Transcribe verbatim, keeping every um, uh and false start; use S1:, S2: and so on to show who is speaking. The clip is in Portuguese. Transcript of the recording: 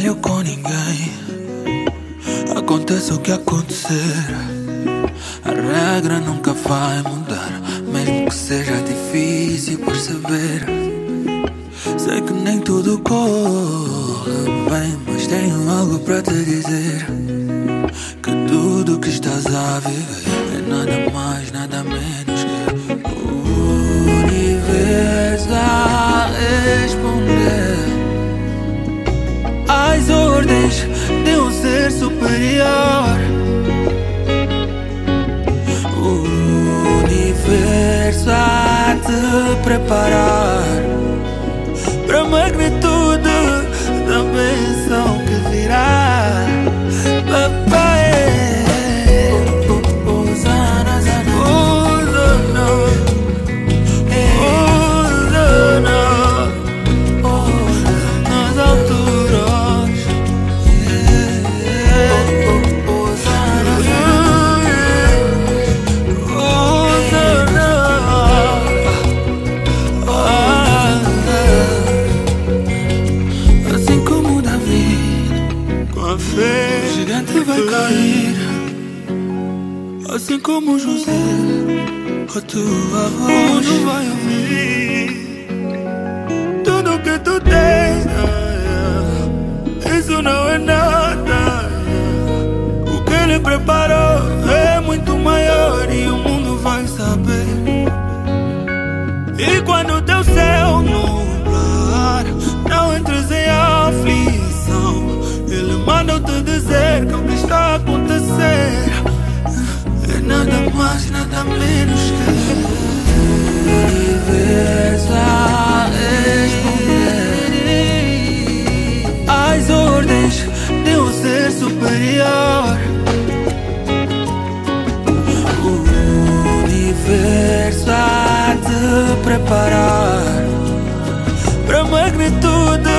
S1: falho com ninguém. Aconteça o que acontecer, a regra nunca vai mudar, mesmo que seja difícil perceber. Sei que nem tudo corre bem, mas tenho algo para te dizer: que tudo que estás a viver é nada mais, nada menos que o universo a responder às ordens de um ser superior. O universo a te preparar para a magnitude da bênção que virá. Papai, o gigante vai cair, assim como José, a tua voz não vai ouvir. Tudo que tu tens, isso não é nada. O que ele preparou é muito maior e o mundo vai saber. E quando teu céu nublar, não entres em aflição. Ele manda te dizer que o que está a acontecer é nada mais, nada menos que o universo a responder às ordens de um ser superior. O universo a te preparar para a magnitude